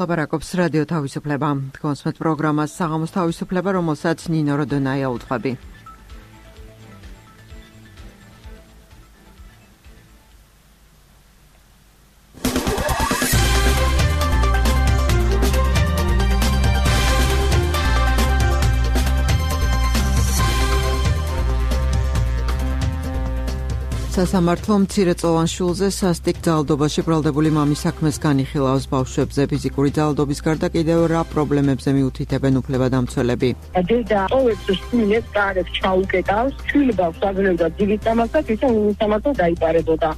ლაპარაკობს რადიო თავისუფლება. კონსმეთ პროგრამას საღამოს თავისუფლება, რომელსაც ნინო როდონაია უთხრები. სასამართლო მცირეწლოვან შვილზე სასტიკ ძალადობაში ბრალდებული მამის საქმეს განიხილავს. ბავშვებზე ფიზიკური ძალადობის გარდა კიდევ რა პრობლემებზე მიუთითებენ უფლებადამცველები? დედა ყოველთვის შვილებს კარებს ჩაუკეტავს, შვილი ბავშვს აგრევდა დილით ამასაც, ისე უსამართლოდ დაიპარებოდა.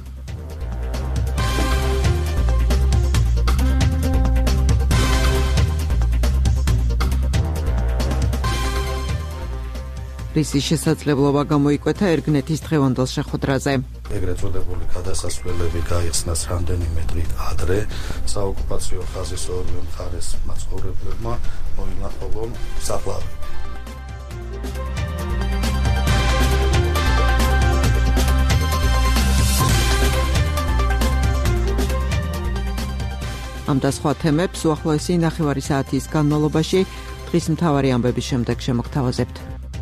რისის შესაძლებლობა გამოიკვეთა ერგნეთის დღევანდელ შეხვედრაზე. ეგრეთ წოდებული გადასასვლელები გაიხსნას რამდენიმე დღით ადრე. საოკუპაციო ხაზის ორივე მხარეს მაცხოვრებლებმა მოინახულონ საფლავი. ამ და სხვა თემებს უახლოესი ნახევარი საათის განმავლობაში დღის მთავარი ამბების შემდეგ შემოგთავაზებთ.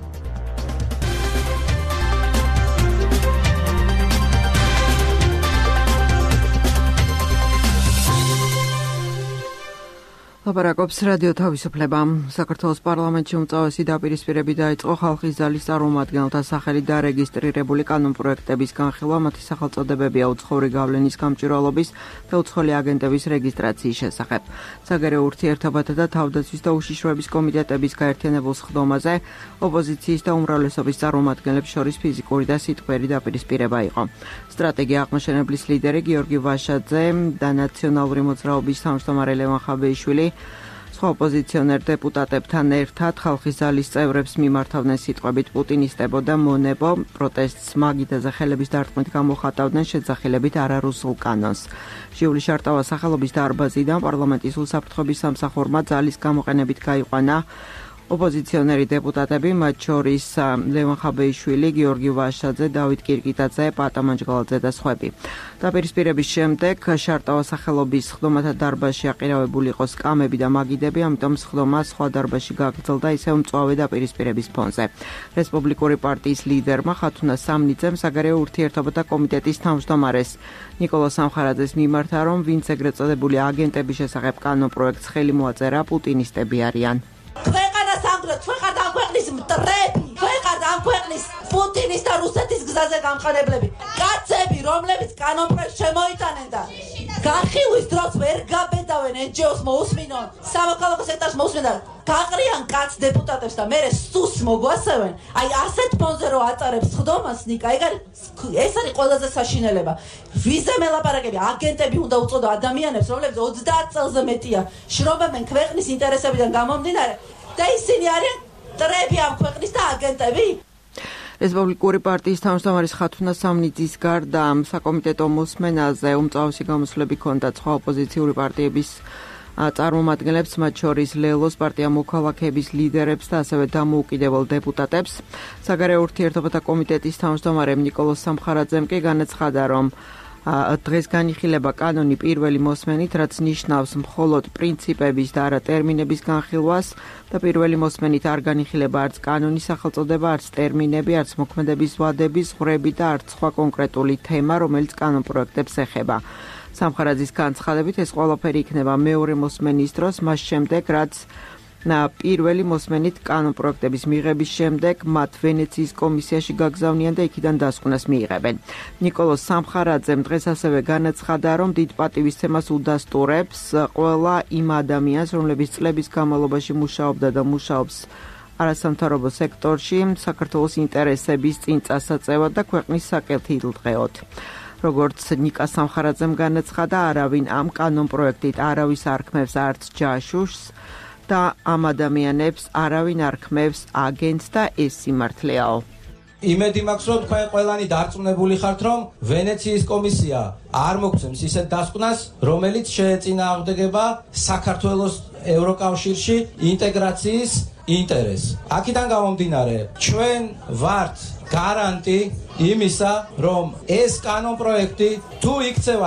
ლაპარაკობს რადიო თავისუფლება. საქართველოს პარლამენტში უმწავესი დაპირისპირები დაიწყო ხალხის ძალის წარმომადგენელთა სახელით დარეგისტრირებული კანონპროექტების განხილვა, მათი სახელწოდებებია უცხოური გავლენის გამჭვირვალობის და უცხოელი აგენტების რეგისტრაციის შესახებ. საგარეო ურთიერთობათა და თავდაცვის და უშიშროების კომიტეტების გაერთიანებულ სხდომაზე ოპოზიციის და უმრავლესობის წარმომადგენლებს შორის ფიზიკური და სიტყვიერი დაპირისპირება იყო. სტრატეგია აღმაშენებლის ლიდერი გიორგი ვაშაძე და ნაციონალური მოძრაობის თავმჯდომარე ლევან ხაბეიშვილი სხვა ოპოზიციონერ დეპუტატებთან ერთად ხალხის ძალის წევრებს მიმართავდნენ სიტყვებით პუტინისტებო და მონებო, პროტესტს მაგიდაზე ხელების დარტყმით გამოხატავდნენ შეძახილებით არარუსულ კანონს. ჟიული შარტავა სახელობის დარბაზიდან პარლამენტის უსაფრთხოების სამსახურმა ძალის გამოყენებით გაიყვანა ოპოზიციონერი დეპუტატები, მათ შორის ლევან ხაბეიშვილი, გიორგი ვაშაძე, დავით კირკიტაძე, პატა მანჯგალაძე და სხვები. დაპირისპირების შემდეგ შარტავა სახელობის სხდომათა დარბაზში აყირავებული იყო სკამები და მაგიდები, ამიტომ სხდომა სხვა დარბაზში გაგრძელდა ისევ მწვავე დაპირისპირების ფონზე. რესპუბლიკური პარტიის ლიდერმა ხათუნა სამნიძემ საგარეო ურთიერთობათა კომიტეტის თავმჯდომარეს ნიკოლოზ სამხარაძეს მიმართა, რომ ვინც ეგრეთ წოდებული აგენტების შესახებ კანონპროექტს ხელი მოაწერა, პუტინისტები არიან. ქვეყანას ამ ქვეყნის მტრები, ქვეყანას ამ ქვეყნის პუტინის და რუსეთის გზაზე გამყენებლები, კაცები, რომლებიც კანონპროექტს შემოიტანენ და განხილვის დროს ვერ გაბედავენ NGO-ს მოусმინონ, სამოქალაქო სექტორს მოусმინონ, გაყრიან კაც დეპუტატებს და მერე სუს მოგვასევენ. აი ასეთ ფონზე რო აწარებს სხდომას, ნიკა, ეს არის ყველაზე საშინელება. ვიზე მელაპარაკები, აგენტები უნდა უწოდო ადამიანებს, რომლებიც 30 წელზე მეტია შრომობენ ქვეყნის ინტერესებიდან გამომდინარე. და ისინი არიან მტრები ამ ქვეყნის და აგენტები. რესპუბლიკური პარტიის თავმჯდომარის ხათუნა სამნიძის გარდა საკომიტეტო მოსმენაზე უმწავესი გამოსვლები ჰქონდა სხვა ოპოზიციური პარტიების წარმომადგენლებს, მათ შორის ლელოს პარტია მოქალაქეების ლიდერებს და ასევე დამოუკიდებელ დეპუტატებს. საგარეო ურთიერთობათა კომიტეტის თავმჯდომარემ ნიკოლოზ სამხარაძემ კი განაცხადა, რომ დღეს განიხილება კანონი პირველი მოსმენით, რაც ნიშნავს მხოლოდ პრინციპების და არა ტერმინების განხილვას და პირველი მოსმენით არ განიხილება არც კანონის სახელწოდება, არც ტერმინები, არც მოქმედების ვადების ღვრები და არც სხვა კონკრეტული თემა, რომელიც კანონპროექტებს ეხება. სამხარაძის განცხადებით ეს ყველაფერი იქნება მეორე მოსმენის დროს, მას შემდეგ, რაც პირველი მოსმენით კანონპროექტების მიღების შემდეგ მათ ვენეციის კომისიაში გაგზავნიან და იქიდან დასკვნას მიიღებენ. ნიკოლოზ სამხარაძემ დღეს ასევე განაცხადა, რომ დიდ პატივისცემას უდასტურებს ყველა იმ ადამიანს, რომლებიც წლების განმავლობაში მუშაობდა და მუშაობს არასამთავრობო სექტორში, საქართველოს ინტერესების წინ წასაწევად და ქვეყნის საკეთილდღეოდ. როგორც ნიკა სამხარაძემ განაცხადა, არავინ ამ კანონპროექტით არავის არ ქმევს არც ჯაშუშს და ამ ადამიანებს არავინ არ ქმევს აგენტს და ეს სიმართლეაო. იმედი მაქვს, რომ თქვენ ყველანი დარწმუნებული ხართ, რომ ვენეციის კომისია არ მოგცემს ისეთ დასკვნას, რომელიც შეეწინააღმდეგება საქართველოს ევროკავშირში ინტეგრაციის ინტერესს. აქედან გამომდინარე, ჩვენ ვართ გარანტი იმისა, რომ ეს კანონპროექტი თუ იქცევა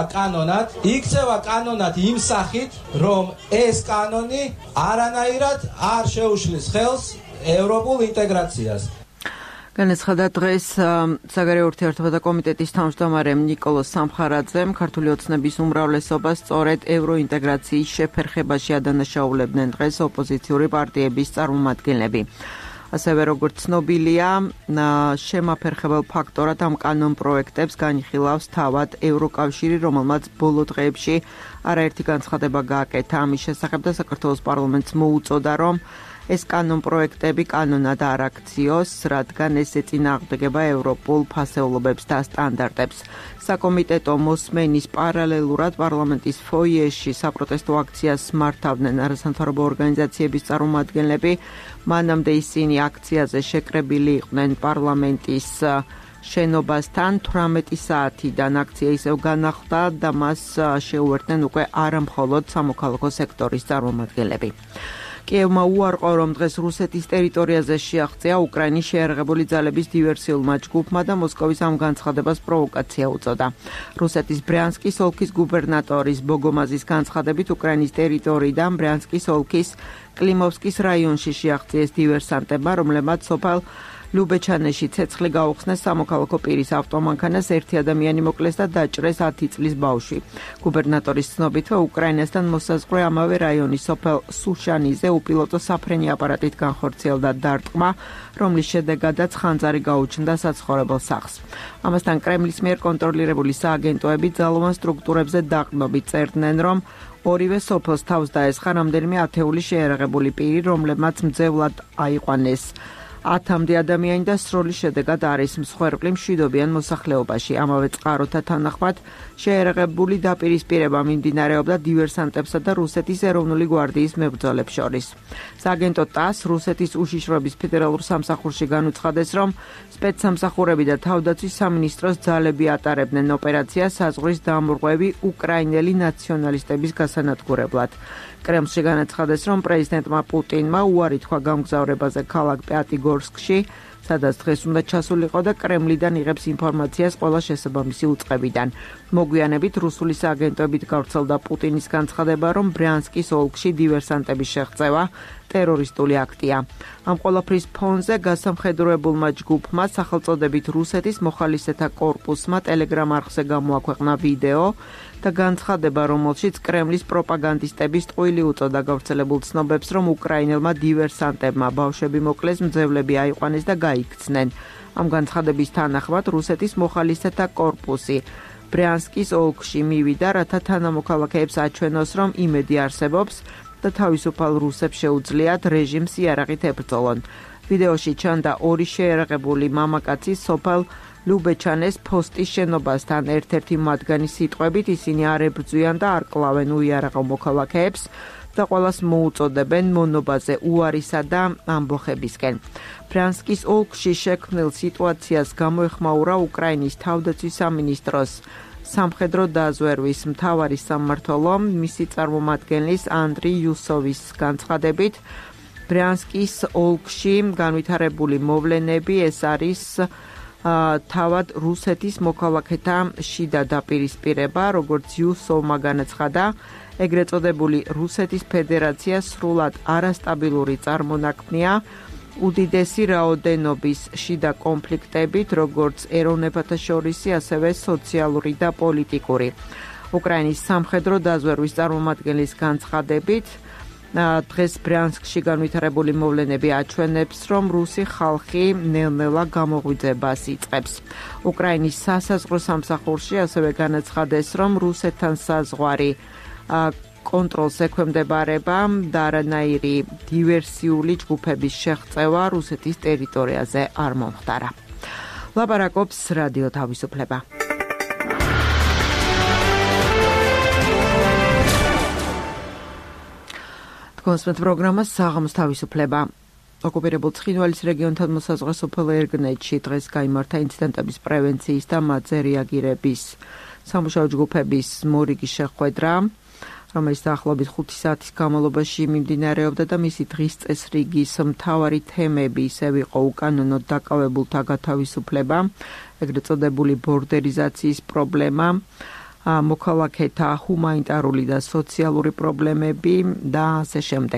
კანონად იმ სახით, რომ ეს კანონი არანაირად არ შეუშლის ხელს ევროპულ ინტეგრაციას. განაცხადა დღეს საგარეო ურთიერთობათა კომიტეტის თავმჯდომარემ ნიკოლოზ სამხარაძემ, ქართული ოცნების უმრავლესობას სწორედ ევროინტეგრაციის შეფერხებაში ადანაშაულებდნენ დღეს ოპოზიციური პარტიების წარმომადგენლები. ასევე როგორც ცნობილია, შემაფერხებელ ფაქტორად ამ კანონპროექტებს განიხილავს თავად ევროკავშირი, რომელმაც ბოლო დღეებში არაერთი განცხადება გააკეთა ამის შესახებ და საქართველოს პარლამენტს მოუწოდა, რომ ეს კანონპროექტები კანონად არ აქციოს, რადგან ეს ეწინააღმდეგება ევროპულ ფასეულობებს და სტანდარტებს. საკომიტეტო მოსმენის პარალელურად პარლამენტის ფოიეში საპროტესტო აქციას მართავდნენ არასამთავრობო ორგანიზაციების წარმომადგენლები. მანამდე ისინი აქციაზე შეკრებილი იყვნენ პარლამენტის შენობასთან 18 საათიდან აქცია ისევ განახლდა და მას შეუერთდნენ უკვე არა მხოლოდ სამოქალაქო სექტორის წარმომადგენლები. კიევმა უარყო, რომ დღეს რუსეთის ტერიტორიაზე შეაღწია უკრაინის შეიარაღებული ძალების დივერსიულმა ჯგუფმა და მოსკოვის ამ განცხადებას პროვოკაცია უწოდა. რუსეთის ბრიანსკის ოლქის გუბერნატორის ბოგომაზის განცხადებით უკრაინის ტერიტორიიდან ბრიანსკის ოლქის კლიმოვსკის რაიონში შეაღწიეს დივერსანტებმა, რომლებმაც სოფელ ლუბეჩანეში ცეცხლი გაუხსნეს სამოქალაქო პირის ავტომანქანას, ერთი ადამიანი მოკლეს და დაჭრეს 10 წლის ბავშვი. გუბერნატორის ცნობით, უკრაინასთან მოსაზღვრე ამავე რაიონის სოფელ სუშანიზე უპილოტო საფრენი აპარატით განხორციელდა დარტყმა, რომლის შედეგადაც ხანძარი გაუჩნდა საცხოვრებელ სახლს. ამასთან კრემლის მიერ კონტროლირებული სააგენტოები ძალოვან სტრუქტურებზე დაყრდნობით წერდნენ, რომ ორივე სოფელს თავს დაესხა რამდენიმე ათეული შეიარაღებული პირი, რომლებმაც მძევლად აიყვანეს 10-მდე ადამიანი და სროლის შედეგად არის მსხვერპლი მშვიდობიან მოსახლეობაში. ამავე წყაროთა თანახმად შეიარაღებული დაპირისპირება მიმდინარეობდა დივერსანტებსა და რუსეთის ეროვნული გვარდიის მებრძოლებს შორის. სააგენტო ტას რუსეთის უშიშროების ფედერალურ სამსახურში განუცხადეს, რომ სპეცსამსახურები და თავდაცვის სამინისტროს ძალები ატარებდნენ ოპერაციას საზღვრის დამრღვევი უკრაინელი ნაციონალისტების გასანადგურებლად. კრემლში განაცხადეს, რომ პრეზიდენტმა პუტინმა უარი თქვა გამგზავრებაზე ქალაქ პიატიგორსკში, სადაც დღეს უნდა ჩასულიყო და კრემლიდან იღებს ინფორმაციას ყველა შესაბამისი უწყებიდან. მოგვიანებით რუსული სააგენტოებით გავრცელდა პუტინის განცხადება, რომ ბრიანსკის ოლქში დივერსანტების შეღწევა ტერორისტული აქტია. ამ ყველაფრის ფონზე გასამხედროებულმა ჯგუფმა სახელწოდებით რუსეთის მოხალისეთა კორპუსმა ტელეგრამ არხზე გამოაქვეყნა ვიდეო და განცხადება, რომელშიც კრემლის პროპაგანდისტების ტყუილი უწოდა გავრცელებულ ცნობებს, რომ უკრაინელმა დივერსანტებმა ბავშვები მოკლეს, მძევლები აიყვანეს და გაიქცნენ. ამ განცხადების თანახმად რუსეთის მოხალისეთა კორპუსი ბრიანსკის ოლქში მივიდა, რათა თანამოქალაქეებს აჩვენოს, რომ იმედი არსებობს და თავისუფალ რუსებს შეუძლიათ რეჟიმს იარაღით ებრძოლონ. ვიდეოში ჩანდა ორი შეიარაღებული მამაკაცი სოფელ ლუბეჩანეს ფოსტის შენობასთან. ერთ-ერთი მათგანი სიტყვებით ისინი არ ებრძვიან და არ კლავენ უიარაღო მოქალაქეებს და ყველას მოუწოდებენ მონობაზე უარისა და ამბოხებისკენ. ბრიანსკის ოლქში შექმნილ სიტუაციას გამოეხმაურა უკრაინის თავდაცვის სამინისტროს სამხედრო დაზვერვის მთავარი სამმართველო მისი წარმომადგენლის ანდრი იუსოვის განცხადებით, ბრიანსკის ოლქში განვითარებული მოვლენები ეს არის თავად რუსეთის მოქალაქეთა შიდა დაპირისპირება, როგორც იუსოვმა განაცხადა, ეგრეთ წოდებული რუსეთის ფედერაცია სრულად არასტაბილური წარმონაქმნია უდიდესი რაოდენობის შიდა კონფლიქტებით, როგორც ეროვნებათა შორისი, ასევე სოციალური და პოლიტიკური. უკრაინის სამხედრო დაზვერვის წარმომადგენლის განცხადებით, დღეს ბრიანსკში განვითარებული მოვლენები აჩვენებს, რომ რუსი ხალხი ნელ-ნელა გამოღვიძებას იწყებს. უკრაინის სასაზღვრო სამსახურში ასევე განაცხადეს, რომ რუსეთთან საზღვარი კონტროლს ექვემდებარება და არანაირი დივერსიული ჯგუფების შეღწევა რუსეთის ტერიტორიაზე არ მომხდარა. ლაპარაკობს რადიო თავისუფლება. კონსპექტ პროგრამას საღამოს თავისუფლება. ოკუპირებულ ცხინვალის რეგიონთან მოსაზღვრე სოფელ ერგნეთში დღეს გაიმართა ინციდენტების პრევენციის და მათზე რეაგირების სამუშაო ჯგუფების მორიგი შეხვედრა. რომელიც დაახლოებით 5 საათის განმავლობაში მიმდინარეობდა და მისი დღის წესრიგის მთავარი თემები ისევ იყო უკანონოდ დაკავებულთა გათავისუფლება, ეგრეთ წოდებული ბორდერიზაციის პრობლემა, მოქალაქეთა ჰუმანიტარული და სოციალური პრობლემები და ასე შემდეგ.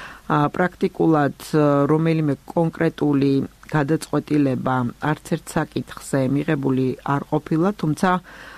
პრაქტიკულად რომელიმე კონკრეტული გადაწყვეტილება არც ერთ საკითხზე მიღებული არ ყოფილა, თუმცა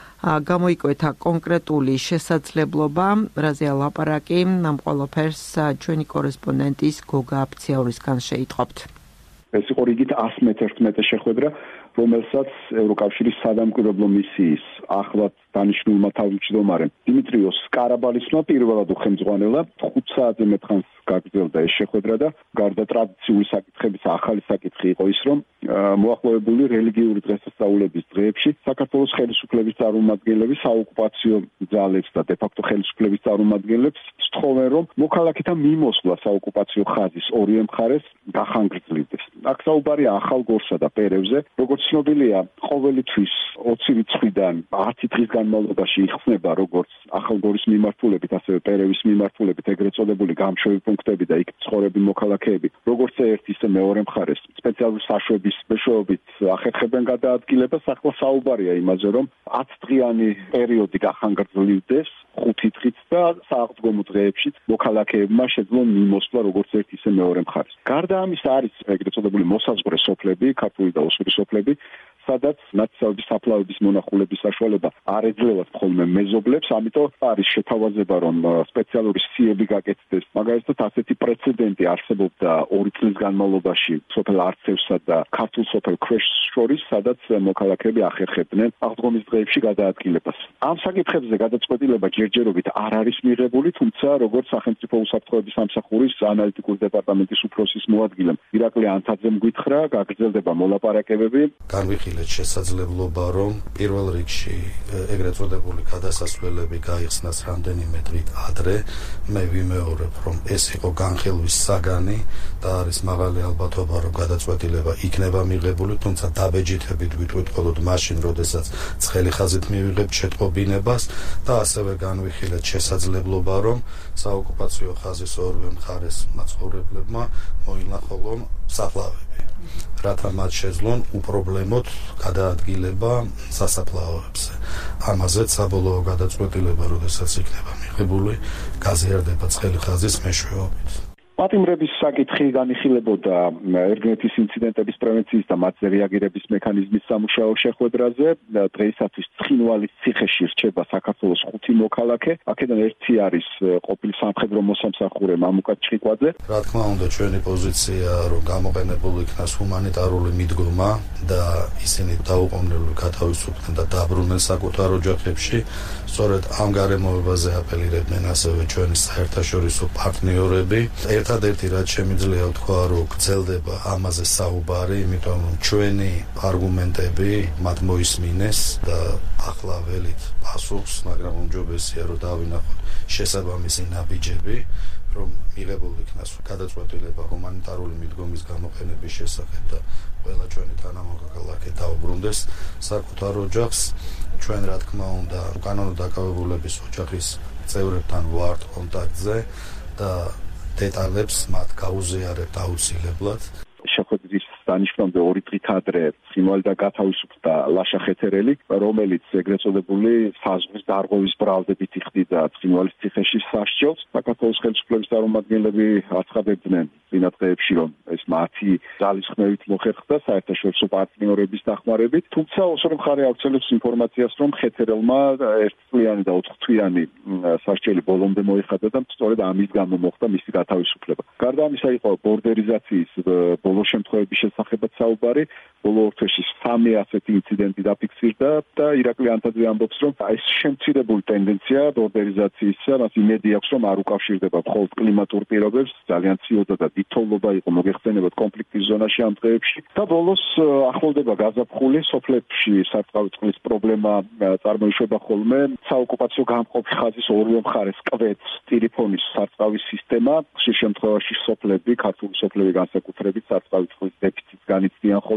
გამოიკვეთა კონკრეტული შესაძლებლობა, რაზეა ლაპარაკი, ამ ყველაფერს ჩვენი კორესპონდენტის გოგა აფციაურისგან შეიტყობთ. ეს იყო რიგით 111 შეხვედრა, რომელსაც ევროკავშირის სადამკვირვებლო მისიის ახლად დანიშნულმა თავმჯდომარემ დიმიტრიოს კარაბალისმა პირველად უხელმძღვანელა 5 საათზე მეტ ხანს გაგრძელდა ეს შეხვედრა და გარდა ტრადიციული საკითხების ახალი საკითხი იყო ის, რომ მოახლოებული რელიგიური დღესასწაულების დღეებში საქართველოს ხელისუფლების წარმომადგენლები საოკუპაციო ძალებს და დე-ფაქტო ხელისუფლების წარმომადგენლებს სთხოვენ, რომ მოქალაქეთა მიმოსვლა საოკუპაციო ხაზის ორივე მხარეს გახანგრძლივდეს. აქ საუბარია ახალ გორსა და პერევზე, როგორც ცნობილია, ყოველი თვის 20 რიცხვიდან 10 დღის განმავლობაში იხსნება როგორც ახალგორის მიმართულებით, ასევე პერევის მიმართულებით ეგრეთ წოდებული გამშვები პუნქტები და იქ ცხოვრები მოქალაქეები, როგორც ერთ ისე მეორე მხარეს სპეციალური საშვების მეშვეობით ახერხებენ გადაადგილებას. ახლა საუბარია იმაზე, რომ 10 დღიანი პერიოდი გახანგრძლივდეს 5 დღით და სააღდგომო დღეებში მოქალაქეებმა შეძლონ მიმოსვლა როგორც ერთ ისე მეორე მხარეს. გარდა ამისა არის ეგრეთ წოდებული მოსაზღვრე სოფლები, ქართული და ოსური სოფლები, სადაც ნაცნობი საფლავების მონახულების საშუალება არ ეძლევათ ხოლმე მეზობლებს, ამიტომ არის შეთავაზება, რომ სპეციალური სიები გაკეთდეს. მაგალითად, ასეთი პრეცედენტი არსებობდა 2 წლის განმავლობაში სოფელ არცევსა და ქართულ სოფელ ქვეშს შორის, სადაც მოქალაქეები ახერხებდნენ აღდგომის დღეებში გადაადგილებას. ამ საკითხებზე გადაწყვეტილება ჯერჯერობით არ არის მიღებული, თუმცა როგორც სახელმწიფო უსაფრთხოების სამსახურის ანალიტიკური დეპარტამენტის უფროსის მოადგილემ ირაკლი ანთაძემ გითხრა, გაგრძელდება მოლაპარაკებები. შესაძლებლობა, რომ პირველ რიგში ეგრეთ წოდებული გადასასვლელები გაიხსნას რამდენიმე დღით ადრე. მე ვიმეორებ, რომ ეს იყო განხილვის საგანი და არის მაღალი ალბათობა, რომ გადაწყვეტილება იქნება მიღებული, თუმცა დაბეჯითებით ვიტყვით მხოლოდ მაშინ, როდესაც ცხელი ხაზით მივიღებთ შეტყობინებას და ასევე განვიხილეთ შესაძლებლობა, რომ საოკუპაციო ხაზის ორივე მხარეს მაცხოვრებლებმა მოინახულონ საფლავები. რათა მათ შეძლონ უპრობლემოდ გადაადგილება სასაფლაოებზე. ამაზეც საბოლოო გადაწყვეტილება, როდესაც იქნება მიღებული, გაზიარდება ცხელი ხაზის მეშვეობით. პატიმრების საკითხი განიხილებოდა ერგენეთის ინციდენტების პრევენციის და მათზე რეაგირების მექანიზმის სამუშაო შეხვედრაზე. დღეისათვის ცხინვალის ციხეში რჩება საქართველოს 5 მოქალაქე. აქედან ერთი არის ყოფილი სამხედრო მოსამსახურე მამუკა ჩხიკვაძე. რა თქმა უნდა, ჩვენი პოზიცია, რომ გამოყენებული იქნას ჰუმანიტარული მიდგომა და ისინი დაუყოვნებლივ გათავისუფლდნენ და დაბრუნდნენ საკუთარ ოჯახებში. სწორედ ამ გარემოებაზე აპელირებდნენ ასევე ჩვენი საერთაშორისო პარტნიორები. ერთადერთი რაც შემიძლია ვთქვა, რომ გრძელდება ამაზე საუბარი, იმიტომ რომ ჩვენი არგუმენტები მათ მოისმინეს და ახლა ველით პასუხს, მაგრამ უმჯობესია რომ დავინახოთ შესაბამისი ნაბიჯები, რომ მიღებული იქნას გადაწყვეტილება ჰუმანიტარული მიდგომის გამოყენების შესახებ და ყველა ჩვენი თანამოქალაქე დაუბრუნდეს საკუთარ ოჯახს. ჩვენ რა თქმა უნდა კანონო დაკავებულების ოჯახის წევრებთან ვართ კონტაქტზე და დეტალებს მათ გაუზიარებთ აუცილებლად. შეხვედრის დანიშნამდე 2 დღით ადრე ცხინვალი და გათავისუფლდა ლაშა ხეთერელი, რომელიც ეგრეთ წოდებული საზღვრის დარღვევის ბრალდებით იხდიდა ცხინვალის ციხეში სასჯელს. საქართველოს ხელისუფლების წარმომადგენლები აცხადებდნენ წინა დღეებში, რომ ეს მათი ძალისხმევით მოხერხდა საერთაშორისო პარტნიორების დახმარებით. თუმცა ოსური მხარე ავრცელებს ინფორმაციას, რომ ხეთერელმა 1 წლიანი და 4 თვიანი სასჯელი ბოლომდე მოიხადა და სწორედ ამის გამო მოხდა მისი გათავისუფლება. გარდა ამისა იყო ბორდერიზაციის ბოლო შემთხვევების შესახებაც საუბარი. ბოლო ორ თვეში 3 ასეთი ინციდენტი დაფიქსირდა და ირაკლი ანთაძე ამბობს, რომ ეს შემცირებული ტენდენცია ბორდერიზაციისა, მას იმედი აქვს, რომ არ უკავშირდება მხოლოდ კლიმატურ პირობებს, ძალიან ციოდა და დიდთოვლობა იყო მოგეხსენებათ კონფლიქტის ზონაში ამ დღეებში და ბოლოს ახლოვდება გაზაფხული, სოფლებში სარწყავი წყლის პრობლემა წარმოიშვება ხოლმე. საოკუპაციო გამყოფი ხაზის ორივე მხარეს კვეთს ტელეფონის სარწყავის სისტემა, ხშირ შემთხვევაში სოფლები, ქართული სოფლები განსაკუთრებით სარწყავი წყლის დეფიციტს განიცდიან ხოლმე.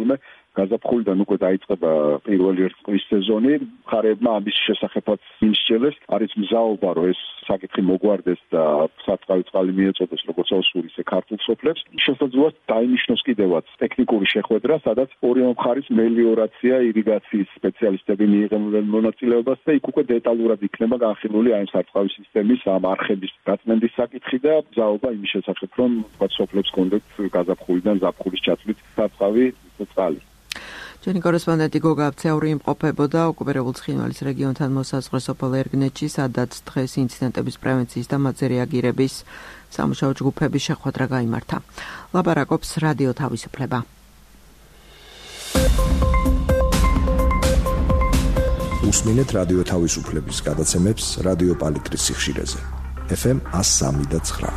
გაზაფხულიდან უკვე დაიწყება პირველი ერწყმის სეზონი. მხარეებმა ამის შესახებაც იმსჯელეს, არის მზაობა, რომ ეს საკითხი მოგვარდეს და სარწყავი წყალი მიეწოდეს როგორც ოსურ, ისე ქართულ სოფლებს. შესაძლოა დაინიშნოს კიდევაც ტექნიკური შეხვედრა, სადაც ორივე მხარის მელიორაცია, ირიგაციის სპეციალისტები მიიღებენ მონაწილეობას და იქ უკვე დეტალურად იქნება განხილული აი სარწყავი სისტემის ამ არხების გაწმენდის საკითხი და მზაობა იმის შესახებ, რომ სოფლებს კონდეთ გაზაფხულიდან ზაფხულის ჩათვლით სარწყავი წყალი. ჩვენი კორესპონდენტი გოგა აბცეური იმყოფებოდა ოკუპირებულ ცხინვალის რეგიონთან მოსაზღვრე სოფელ ერგნეთში, სადაც დღეს ინციდენტების პრევენციის და მათზე რეაგირების სამუშაო ჯგუფების შეხვედრა გაიმართა. ლაპარაკობს რადიო თავისუფლება. უსმინეთ რადიო თავისუფლების გადაცემებს რადიო პალიტრის სიხშირეზე. FM 103.9.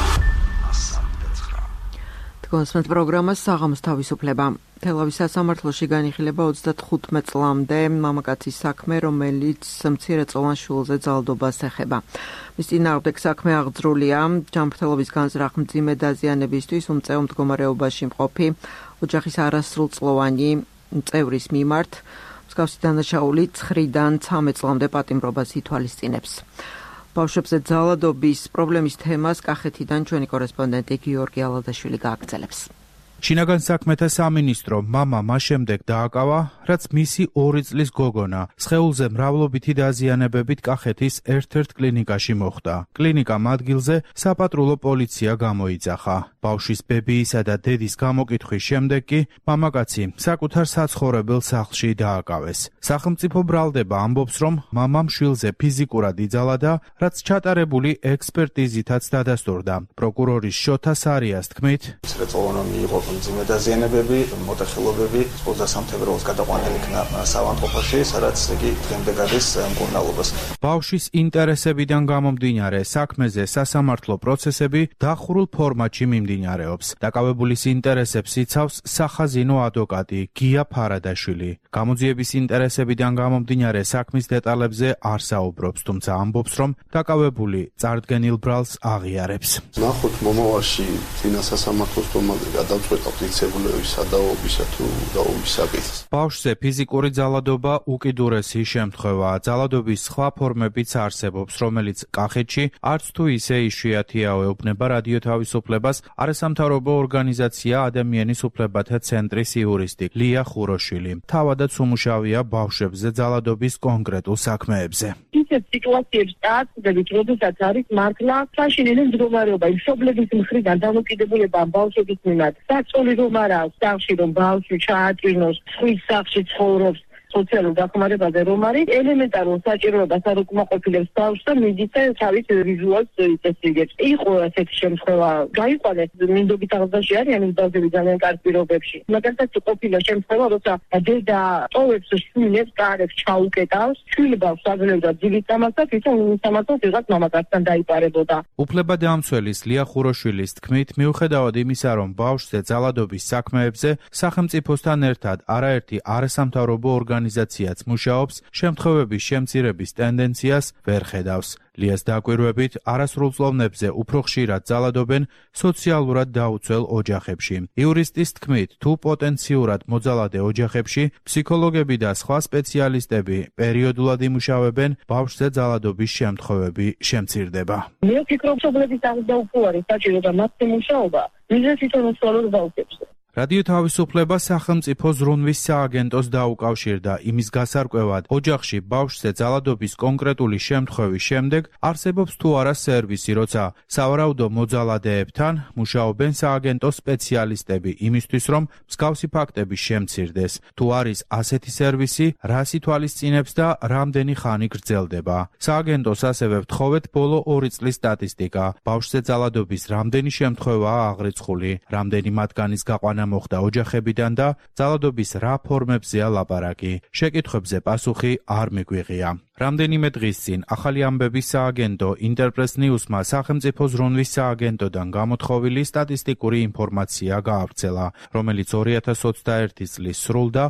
კონსმეთ პროგრამას საღამოს თავისუფლება. თელავის სასამართლოში განიხილება 35 წლამდე მამაკაცის საქმე, რომელიც მცირეწლოვან შვილზე ძალადობას ეხება. მის წინააღმდეგ საქმე აღძრულია ჯანმრთელობის განზრახ მძიმე დაზიანებისთვის უმწეო მდგომარეობაში მყოფი ოჯახის არასრულწლოვანი წევრის მიმართ. მსგავსი დანაშაული 9-დან 13 წლამდე პატიმრობას ითვალისწინებს. ბავშვებზე ძალადობის პრობლემის თემას კახეთიდან ჩვენი კორესპონდენტი გიორგი ალადაშვილი გააგრძელებს. შინაგან საქმეთა სამინისტრო მამა მას შემდეგ დააკავა, რაც მისი 2 წლის გოგონა სხეულზე მრავლობითი დაზიანებებით კახეთის ერთ-ერთ კლინიკაში მოხვდა. კლინიკამ ადგილზე საპატრულო პოლიცია გამოიძახა. ბავშვის ბებიისა და დედის გამოკითხვის შემდეგ კი მამაკაცი საკუთარ საცხოვრებელ სახლში დააკავეს. სახელმწიფო ბრალდება ამბობს, რომ მამამ შვილზე ფიზიკურად იძალა, რაც ჩატარებული ექსპერტიზითაც დადასტურდა. პროკურორის შოთა სარიას თქმით, მძიმე დაზიანებები, მოტეხილობები, 23 თებერვალს გადაყვანილი იქნა საავადმყოფოში, სადაც იგი დღემდე გადის მკურნალობას. ბავშვის ინტერესებიდან გამომდინარე, საქმეზე სასამართლო პროცესები დახურულ ფორმატში მიმდინარეობს. დაკავებულის ინტერესებს იცავს სახაზინო ადვოკატი გია ფარადაშვილი. გამოძიების ინტერესებიდან გამომდინარე, საქმის დეტალებზე არ საუბრობს, თუმცა ამბობს, რომ დაკავებული წარდგენილ ბრალს აღიარებს. ნახოთ მომავალში წინა სასამართლოს დომაზე გადავწყვეტ აფიქსებულებისა და ობისა თუ დაობის საკითხს. ბავშვზე ფიზიკური ძალადობა უკიდურესი შემთხვევაა. ძალადობის სხვა ფორმებიც არსებობს, რომელიც კახეთში არც თუ ისე იშვიათია, ეუბნება რადიო თავისუფლებას არასამთავრობო ორგანიზაცია ადამიანის უფლებათა ცენტრის იურისტი ლია ხუროშვილი. თავადაც უმუშავია ბავშვებზე ძალადობის კონკრეტულ საქმეებზე. ისეთ სიტუაციებს წააგდებით, როდესაც არის მართლა საშინელი მდგომარეობა, მშობლების მხრიდან დამოკიდებულება ბავშვების მიმართ. საწოლი რომ არ აქვს სახლში, რომ ბავშვი ჩაატვირნოს, ხვის სახლში ცხოვრობს, სოციალურ დახმარებაზე რომ არის, ელემენტარულ საჭიროებას არ უკმაყოფილებს ბავშვს და მიდის და თავის ვიზუალს იწესრიგებს. იყო ასეთი შემთხვევა, გაიყვანეს მინდობით აღზრდაში არიან ის ბავშვები ძალიან კარგ პირობებში. მაგალითად ყოფილა შემთხვევა, როცა დედა ტოვებს შვილებს, კარებს ჩაუკეტავს, შვილი ბავშვს აგრევდა ძილის წამას და თვითონ სამართალს ვიღაც მამაკაცთან დაიპარებოდა. უფლებადამცველის ლია ხუროშვილის თქმით, მიუხედავად იმისა, რომ ბავშვზე ძალადობის საქმეებზე სახელმწიფოსთან ერთად არაერთი არასამთავრობო ორგანიზაციაც მუშაობს, შემთხვევების შემცირების ტენდენციას ვერ ხედავს. ლიას დაკვირვებით, არასრულწლოვნებზე უფრო ხშირად ძალადობენ სოციალურად დაუცველ ოჯახებში. იურისტის თქმით, თუ პოტენციურად მოძალადე ოჯახებში ფსიქოლოგები და სხვა სპეციალისტები პერიოდულად იმუშავებენ, ბავშვზე ძალადობის შემთხვევები შემცირდება. მე ვფიქრობ, მშობლების აღზრდა არის საჭირო და მათი მუშაობა მიზეს თვითონ უსწავლოს ბავშვებზე. რადიო თავისუფლება სახელმწიფო ზრუნვის სააგენტოს დაუკავშირდა იმის გასარკვევად, ოჯახში ბავშვზე ძალადობის კონკრეტული შემთხვევის შემდეგ არსებობს თუ არა სერვისი, როცა სავარაუდო მოძალადეებთან მუშაობენ სააგენტოს სპეციალისტები იმისთვის, რომ მსგავსი ფაქტები შემცირდეს. თუ არის ასეთი სერვისი, რას ითვალისწინებს და რამდენი ხანი გრძელდება. სააგენტოს ასევე ვთხოვეთ ბოლო 2 წლის სტატისტიკა. ბავშვზე ძალადობის რამდენი შემთხვევაა აღრიცხული, რამდენი მათგანის გაყვანა მოხდა ოჯახებიდან და ძალადობის რა ფორმებზეა ლაპარაკი. შეკითხვებზე პასუხი არ მიგვიღია. რამდენიმე დღის წინ ახალი ამბების სააგენტო ინტერპრეს ნიუსმა სახელმწიფო ზრუნვის სააგენტოდან გამოთხოვილი სტატისტიკური ინფორმაცია გაავრცელა, რომელიც 2021 წლის სრულ და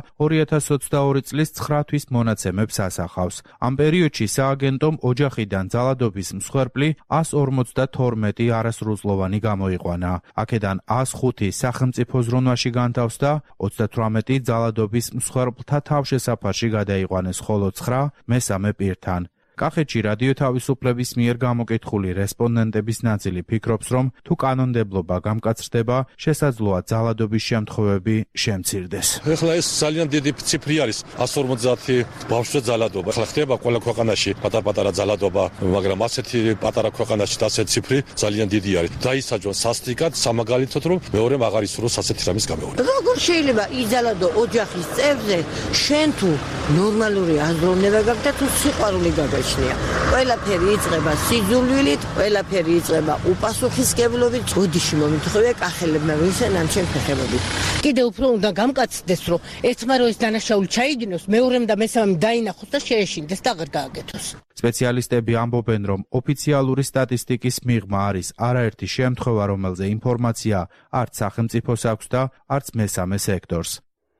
2022 წლის 9 თვის მონაცემებს ასახავს. ამ პერიოდში სააგენტომ ოჯახიდან ძალადობის მსხვერპლი 152 არასრულწლოვანი გამოიყვანა. აქედან 105 სახელმწიფო ზრუნვის ხელოვნაში განთავს და 38 ძალადობის მსხვერპლთა თავშესაფარში გადაიყვანეს, ხოლო 9 მესამე პირთან. კახეთში რადიო თავისუფლების მიერ გამოკითხული რესპონდენტების ნაწილი ფიქრობს, რომ თუ კანონმდებლობა გამკაცრდება, შესაძლოა ძალადობის შემთხვევები შემცირდეს. ეხლა ეს ძალიან დიდი ციფრი არის 150 ბავშვზე ძალადობა. ეხლა ხდება ყველა ქვეყანაში პატარ-პატარა ძალადობა, მაგრამ ასეთი პატარა ქვეყანაში ასეთი ციფრი ძალიან დიდი არის. დაისაჯონ სასტიკად, სამაგალითოდ, რომ მეორე აღარ ისურვოს ასეთი რამის გამეორება. როგორ შეიძლება იზალადო ოჯახის წევრზე, შენ თუ ნორმალური აზროვნება გაქვს და თუ სიყვარული გაქვს? ყველაფერი იწყება სიძულვილით, ყველაფერი იწყება უპასუხისმგებლობით. ოდიში მომითხოვე კახელებმა ვისენან ჩემ ფეხებობით. კიდევ უფრო უნდა გამკაცდეს, რომ ერთმა რო ეს დანაშაული ჩაიგინოს, მეორემ და მესამემ დაინახოს და შეეშინდეს და აღარ გააკეთოს. სპეციალისტები ამბობენ, რომ ოფიციალური სტატისტიკის მიღმა არის არაერთი შემთხვევა, რომელზე ინფორმაცია არც სახელმწიფოს აქვს და არც მესამე სექტორს.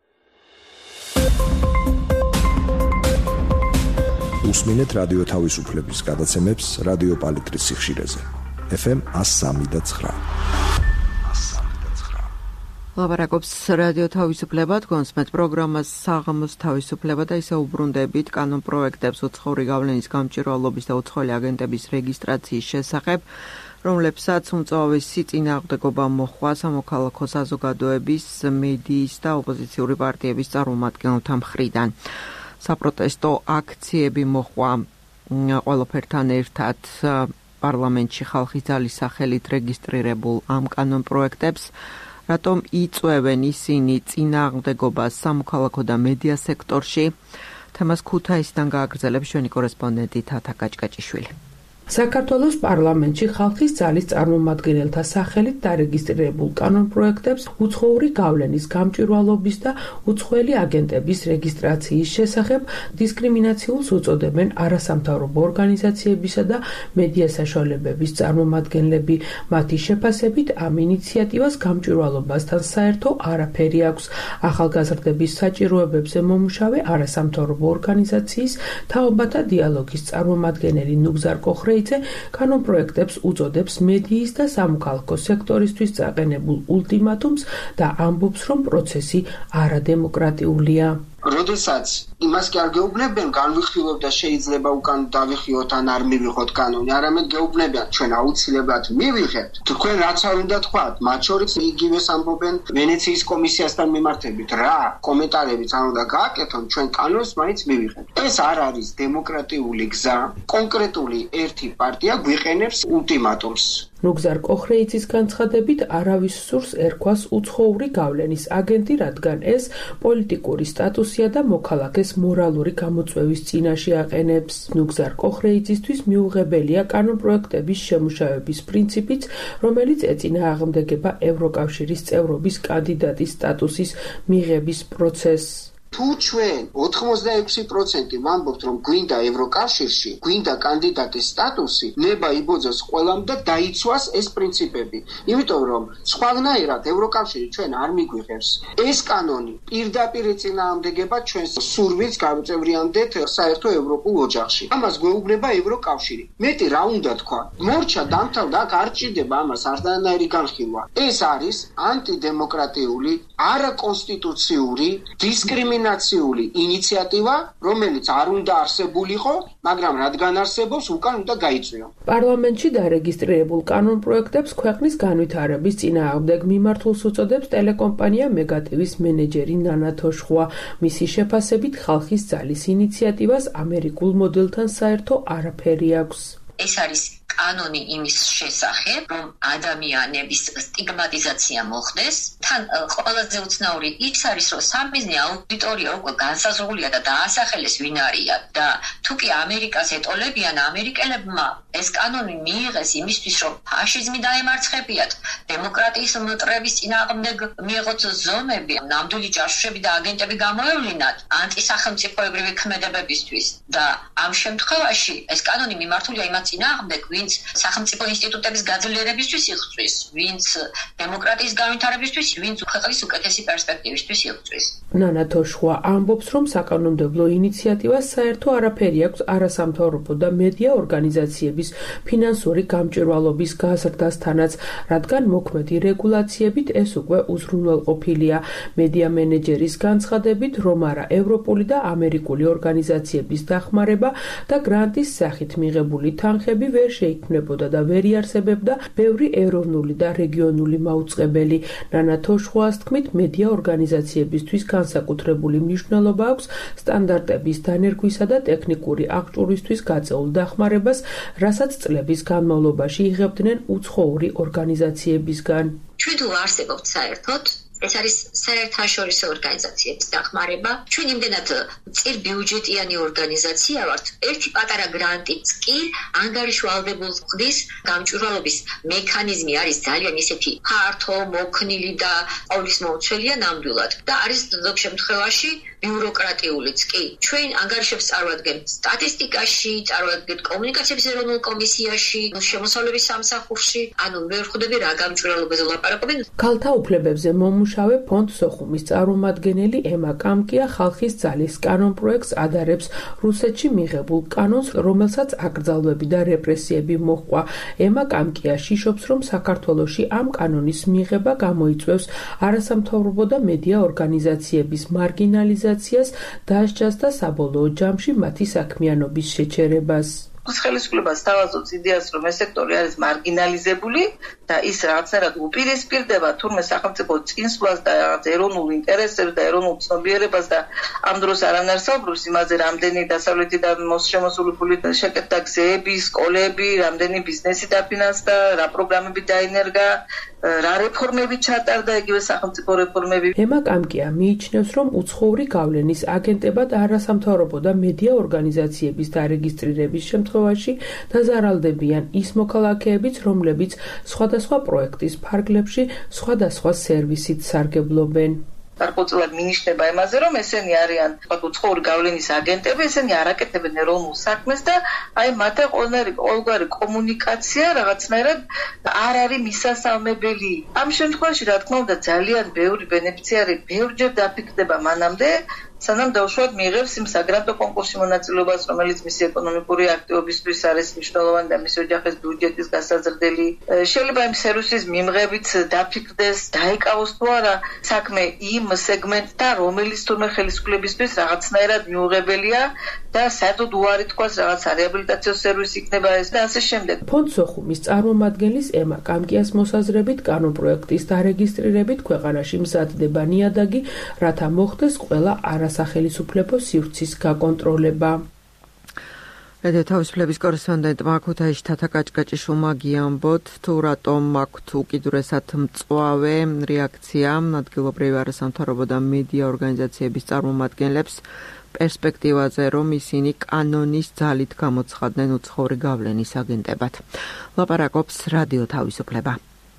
უსმინეთ რადიო თავისუფლების გადაცემებს რადიო პალიტრის სიხშირეზე. FM 103.9. ლაპარაკობს რადიო თავისუფლება, თქვენს პროგრამას საღამოს თავისუფლება და ისე უბრუნდებით კანონპროექტებს უცხოური გავლენის გამჭვირვალობის და უცხოელი აგენტების რეგისტრაციის შესახებ, რომლებსაც უმწვავესი წინააღმდეგობა მოჰყვა სამოქალაქო საზოგადოების, მედიის და ოპოზიციური პარტიების წარმომადგენელთა მხრიდან. საპროტესტო აქციები მოჰყვა ყველაფერთან ერთად პარლამენტში ხალხის ძალის სახელით რეგისტრირებულ ამ კანონპროექტებს, რატომ იწვევენ ისინი წინააღმდეგობას სამოქალაქო და მედია სექტორში. თემას ქუთაისიდან გააგრძელებს ჩვენი კორესპონდენტი თათა კაჭკაჭიშვილი. საქართველოს პარლამენტში ხალხის ძალის წარმომადგენელთა სახელით დარეგისტრირებულ კანონპროექტებს უცხოური გავლენის გამჭვირვალობის და უცხოელი აგენტების რეგისტრაციის შესახებ დისკრიმინაციულს უწოდებენ არასამთავრობო ორგანიზაციებისა და მედია საშუალებების წარმომადგენლები. მათი შეფასებით ამ ინიციატივას გამჭვირვალობასთან საერთო არაფერი აქვს. ახალგაზრდების საჭიროებებზე მომუშავე არასამთავრობო ორგანიზაციის თაობათა დიალოგის წარმომადგენელი ნუგზარ კოხრეიძე კანონპროექტებს უწოდებს მედიის და სამოქალაქო სექტორისთვის წაყენებულ ულტიმატუმს და ამბობს, რომ პროცესი არადემოკრატიულია. როდესაც იმას კი არ გეუბნებიან, განვიხილოთ და შეიძლება უკან დავიხიოთ ან არ მივიღოთ კანონი, არამედ გეუბნებიან, ჩვენ აუცილებლად მივიღებთ. თქვენ რაც არ უნდა თქვათ, მათ შორის იგივეს ამბობენ ვენეციის კომისიასთან მიმართებით, რა კომენტარებიც არ უნდა გააკეთონ, ჩვენ კანონს მაინც მივიღებთ. ეს არ არის დემოკრატიული გზა. კონკრეტული ერთი პარტია გვიყენებს ულტიმატუმს. ნუგზარ კოხრეიძის განცხადებით, არავის სურს ერქვას უცხოური გავლენის აგენტი, რადგან ეს პოლიტიკური სტატუსია და მოქალაქეს მორალური გამოწვევის წინაშე აყენებს. ნუგზარ კოხრეიძისთვის მიუღებელია კანონპროექტების შემუშავების პრინციპიც, რომელიც ეწინააღმდეგება ევროკავშირის წევრობის კანდიდატის სტატუსის მიღების პროცესს. თუ ჩვენ 86% ვამბობთ, რომ გვინდა ევროკავშირში, გვინდა კანდიდატის სტატუსი, ნება იბოძოს ყველამ და დაიცვას ეს პრინციპები. იმიტომ რომ სხვანაირად ევროკავშირი ჩვენ არ მიგვიღებს. ეს კანონი პირდაპირ ეწინააღმდეგება ჩვენს სურვილს გავწევრიანდეთ საერთო ევროპულ ოჯახში. ამას გვეუბნება ევროკავშირი. მეტი რა უნდა თქვა? მორჩა დამთავრდა, აქ არ ჭირდება ამას არანაირი განხილვა. ეს არის ანტიდემოკრატიული, არაკონსტიტუციური, დისკრიმინაციული ინიციატივა, რომელიც არ უნდა არსებულიყო, მაგრამ რადგან არსებობს, უკან უნდა გაიწვიო. პარლამენტში დარეგისტრირებულ კანონპროექტებს ქვეყნის განვითარების წინააღმდეგ მიმართულს უწოდებს ტელეკომპანია მეგატივის მენეჯერი ნანა თოშხუა. მისი შეფასებით ხალხის ძალის ინიციატივას ამერიკულ მოდელთან საერთო არაფერი აქვს. ეს არის კანონი იმის შესახებ, რომ ადამიანების სტიგმატიზაცია მოხდეს. თან ყველაზე უცნაური ის არის, რომ სამიზნე აუდიტორია უკვე განსაზღვრულია და დაასახელეს ვინ არიან და თუ კი ამერიკას ეტოლებიან, ამერიკელებმა ეს კანონი მიიღეს იმისთვის, რომ ფაშიზმი დაემარცხებიათ, დემოკრატიის მტრების წინააღმდეგ მიიღოთ ზომები, ნამდვილი ჯაშუშები და აგენტები გამოევლინათ ანტისახელმწიფოებრივი ქმედებებისთვის და ამ შემთხვევაში ეს კანონი მიმართულია იმათ წინააღმდეგ, ვინც ვინც სახელმწიფო ინსტიტუტების გაძლიერებისთვის იღწვის, ვინც დემოკრატიის განვითარებისთვის, ვინც ქვეყნის უკეთესი პერსპექტივისთვის იღწვის. ნანა თოშხვა ამბობს, რომ საკანონმდებლო ინიციატივას საერთო არაფერი აქვს არასამთავრობო და მედია ორგანიზაციების ფინანსური გამჭვირვალობის გაზრდასთანაც, რადგან მოქმედი რეგულაციებით ეს უკვე უზრუნველყოფილია. მედია მენეჯერის განცხადებით, რომ არა ევროპული და ამერიკული ორგანიზაციების დახმარება და გრანტის სახით მიღებული თანხები ვერ შეიქმნებოდა და ვერ იარსებებდა ბევრი ეროვნული და რეგიონული მაუწყებელი. ნანა თოშხუას თქმით, მედია ორგანიზაციებისთვის განსაკუთრებული მნიშვნელობა აქვს სტანდარტების დანერგვისა და ტექნიკური აღჭურვისთვის გაწეულ დახმარებას, რასაც წლების განმავლობაში იღებდნენ უცხოური ორგანიზაციებისგან. ჩვენ თუ არსებობთ საერთოდ ეს არის საერთაშორისო ორგანიზაციების დახმარება. ჩვენ იმდენად წირ ბიუჯეტიანი ორგანიზაცია ვართ. ერთი პატარა გრანტიც კი ანგარიშვალდებულ ხდის გამჭვირვალობის მექანიზმი არის ძალიან ისეთი ფართო, მოქნილი და ყოვლისმომცველია ნამდვილად. და არის ზოგ შემთხვევაში ბიუროკრატიულიც კი. ჩვენ ანგარიშებს წარვადგენთ სტატისტიკაში, წარვადგენთ კომუნიკაციების ეროვნულ კომისიაში, შემოსავლების სამსახურში. ანუ მე ვხვდები რა გამჭვირვალობაზე ლაპარაკობენ. ქალთა უფლებებზე მომუშავე ფონდ სოხუმის წარმომადგენელი ემა კამკია ხალხის ძალის კანონ პროექტს ადარებს რუსეთში მიღებულ კანონს, რომელსაც აკრძალვები და რეპრესიები მოჰყვა. ემა კამკია შიშობს, რომ საქართველოში ამ კანონის მიღება გამოიწვევს არასამთავრობო და მედია ორგანიზაციების მარგინალიზაციას, დასჯას და საბოლოო ჯამში მათი საქმიანობის შეჩერებას. ხელისუფლებას თავაზობს იდეას, რომ ეს სექტორი არის მარგინალიზებული და ის რაღაცნაირად უპირისპირდება თურმე სახელმწიფო წინსვლას და რაღაც ეროვნულ ინტერესებს და ეროვნულ ცნობიერებას და ამ დროს არანაირ საუბრობს იმაზე, რამდენი დასავლეთიდან შემოსული ფული შეკეთდა გზები, სკოლები, რამდენი ბიზნესი დაფინანსდა, რა პროგრამები დაინერგა, რა რეფორმები ჩატარდა, იგივე სახელმწიფო რეფორმები. ემა კამკია მიიჩნევს, რომ უცხოური გავლენის აგენტებად არასამთავრობო და მედია ორგანიზაციების დარეგისტრირების შემთხვევაში დაზარალდებიან ის მოქალაქეებიც, რომლებიც სხვადასხვა პროექტის ფარგლებში სხვადასხვა სერვისით სარგებლობენ. გარკვეულწილად მინიშნება იმაზე, რომ ესენი არიან უცხოური გავლენის აგენტები, ესენი არ აკეთებენ ეროვნულ საქმეს და აი მათი ყოველგვარი კომუნიკაცია რაღაცნაირად არ არის მისასალმებელი. ამ შემთხვევაში, რა თქმა უნდა, ძალიან ბევრი ბენეფიციარი ბევრჯერ დაფიქრდება მანამდე, სანამ დაუშვათ მიიღებს იმ საგრანტო კონკურსში მონაწილეობას, რომელიც მისი ეკონომიკური აქტივობისთვის არის მნიშვნელოვანი და მისი ოჯახის ბიუჯეტის გასაზრდელი. შეიძლება იმ სერვისის მიმღებით დაფიქრდეს, დაიკავოს თუ არა საქმე იმ სეგმენტთან, რომელიც თურმე ხელისუფლებისთვის რაღაცნაირად მიუღებელია და საერთოდ უარი თქვას რაღაც რეაბილიტაციო სერვისი იქნება ეს და ასე შემდეგ. ფონდ სოხუმის წარმომადგენლის ემა კამკიას მოსაზრებით, კანონ პროექტის დარეგისტრირებით ქვეყანაში მზადდება ნიადაგი, რათა მოხდეს ყველა არასახელისუფლებო სივრცის გაკონტროლება. რადიო თავისუფლების კორესპონდენტმა ქუთაისში თათა კაჭკაჭიშვილმა გიამბოთ, თუ რატომ აქვთ უკიდურესად მწვავე რეაქცია ადგილობრივი არასამთავრობო და მედია ორგანიზაციების წარმომადგენლებს პერსპექტივაზე, რომ ისინი კანონის ძალით გამოცხადდნენ უცხოური გავლენის აგენტებად. ლაპარაკობს რადიო თავისუფლება.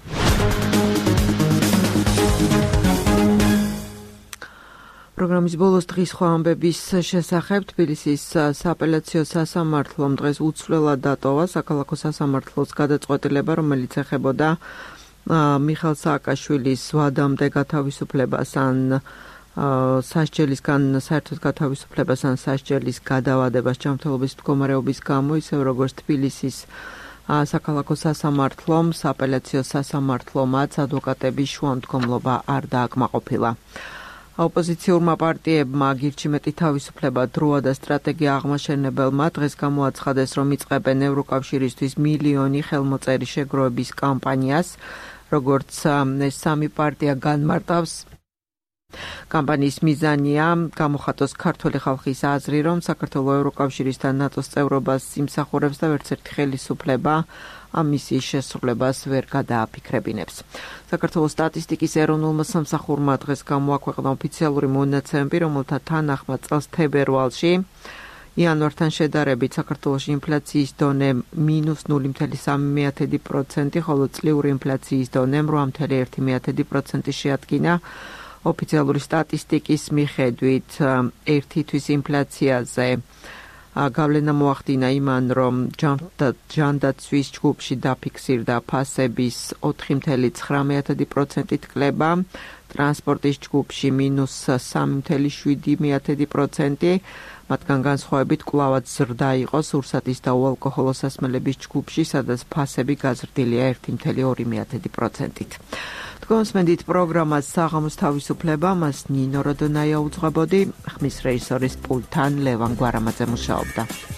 პროგრამის ბოლოს დღის სხვა ამბების შესახებ თბილისის სააპელაციო სასამართლომ დღეს უცვლელად დატოვა საქალაქო სასამართლოს გადაწყვეტილება, რომელიც ეხებოდა მიხელ სააკაშვილის ვადამდე გათავისუფლებას ან სასჯელისგან საერთოდ გათავისუფლებას ან სასჯელის გადავადებას ჯანმრთელობის მდგომარეობის გამო, ისევ როგორც თბილისის საქალაქო სასამართლომ, სააპელაციო სასამართლომაც ადვოკატების შუამდგომლობა არ დააკმაყოფილა. ოპოზიციურმა პარტიებმა გირჩი მეტი თავისუფლება, დროა და სტრატეგია აღმაშენებელმა დღეს გამოაცხადეს, რომ იწყებენ ევროკავშირისთვის მილიონი ხელმოწერი შეგროვების კამპანიას, როგორც ეს სამი პარტია განმარტავს. კამპანიის მიზანია გამოხატოს ქართული ხალხის აზრი, რომ საქართველოს ევროკავშირის და ნატოს წევრობას იმსახურებს და ვერცერთი ხელისუფლება ამ მისიის შესრულებას ვერ გადააფიქრებინებს. საქართველოს სტატისტიკის ეროვნულმა სამსახურმა დღეს გამოაქვეყნა ოფიციალური მონაცემები, რომელთა თანახმად წელს თებერვალში იანვართან შედარებით საქართველოში ინფლაციის დონე -0.3%, ხოლო წლიური ინფლაციის დონე 8.1% შეადგინა. ოფიციალური სტატისტიკის მიხედვით ერთი თვის ინფლაციაზე გავლენა მოახდინა იმან, რომ ჯანდაცვის ჯგუფში დაფიქსირდა ფასების 4.19%-ით კლება, ტრანსპორტის ჯგუფში -3.7%, მათგან განსხვავებით კვლავაც ზრდა იყო სურსათის და უალკოჰოლო სასმელების ჯგუფში, სადაც ფასები გაზრდილია 1.2%-ით. თქვენსმენდით პროგრამას საღამოს თავისუფლება, მას ნინო როდონაია უძღვებოდი, ხმის რეჟისორის პულტთან ლევან გვარამაძე მუშაობდა.